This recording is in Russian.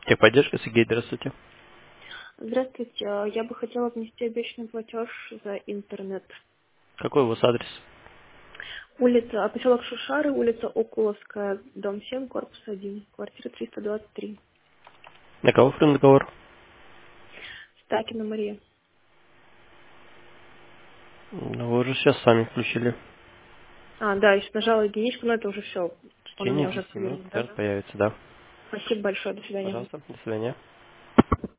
Техподдержка, Сергей, здравствуйте. Здравствуйте. Я бы хотела внести обещанный платеж за интернет. Какой у вас адрес? Поселок Шушары, улица Окуловская, дом 7, корпус 1, квартира 323. На кого оформлен договор? Стакина Мария. Ну, вы уже сейчас сами включили. Да, еще нажала единичку, но это уже все. В Он у течение меня уже 10 минут активирован, да? карта появится, да. Спасибо большое, до свидания. Пожалуйста, до свидания.